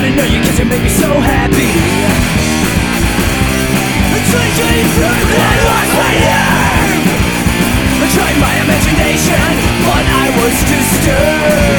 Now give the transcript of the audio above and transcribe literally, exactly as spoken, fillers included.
wanna know you cause you make me so happy. Drinking from what was waiting. I tried my imagination, but I was disturbed.